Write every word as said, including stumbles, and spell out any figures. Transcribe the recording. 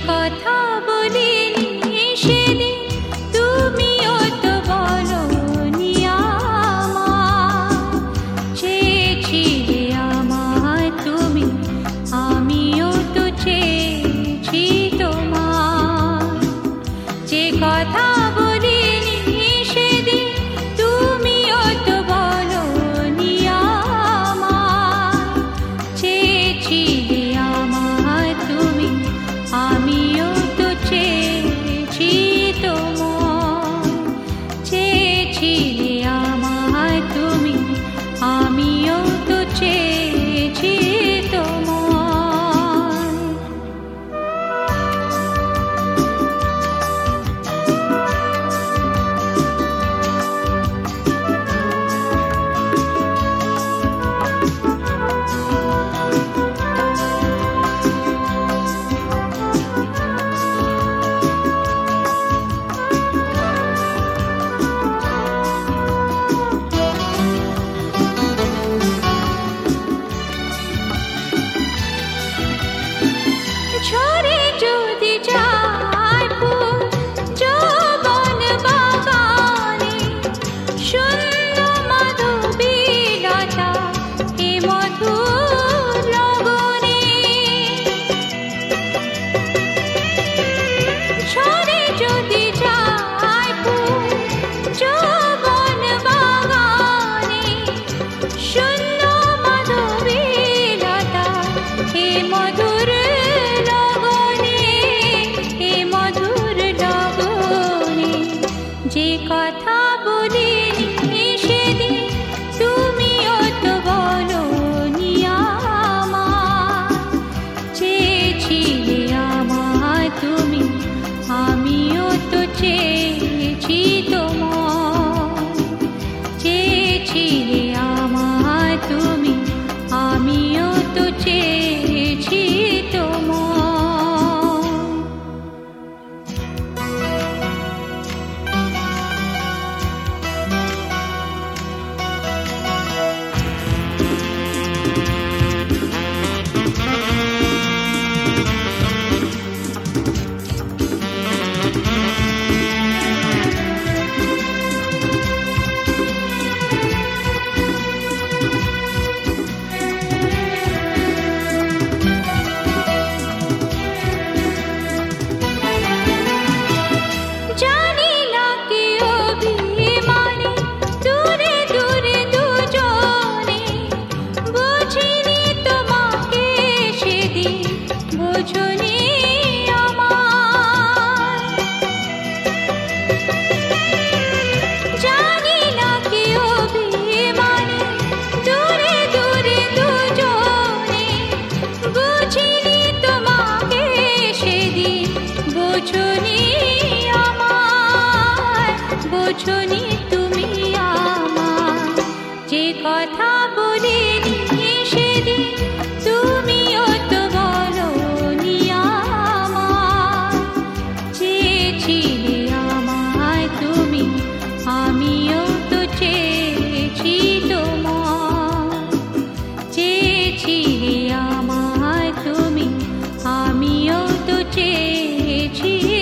কথা বলিনি সেদিন তুমিও তো বলোনি আমায়, চেয়েছিলে আমায় তুমি, আমিও তো চেয়েছি তোমায়। যে কথা বলিনি সেদিন তুমিও তো বলোনি আমায়, চেয়েছিলে আমায় তুমি, আমিও তো চেয়েছি তোমায়। চেয়েছিলে আমায় তুমি, আমিও তো চেয়েছি তোমায়। ঝরে যদি যায় ফুল যৌবন বাগানে, শূন্য মাধবীলতা এ মধুর লগনে। ঝরে যদি যায় ফুল যৌবন বাগানে, শূন্য মাধবীলতা এ মধুর লগনে, এ মধুর লগনে। যে কথা বলিনি সেদিন তুমিও তো বলোনি আমায়, চেয়েছিলে আমায় তুমি, আমিও তো চেয়েছি তোমায়। চেয়েছিলে আমায় তুমি, আমিও তো চেয়েছি তোমায়। জানি না কি অভিমানে দূরে দূরে দুজনে, বুঝিনি তোমাকে সেদিন, বুঝনি আমায়। জানি না কি অভিমানে দূরে দূরে দুজনে, বুঝিনি তোমাকে সেদিন, বুঝনি আমায়, বুঝনি তুমি আমায়। যে কথা বলিনি সেদিন তুমিও তো বলোনি আমায়, চেয়েছিলে আমায় তুমি, আমিও তো চেয়েছি তোমায়। চেয়েছিলে আমায় তুমি, আমিও তো চেয়েছি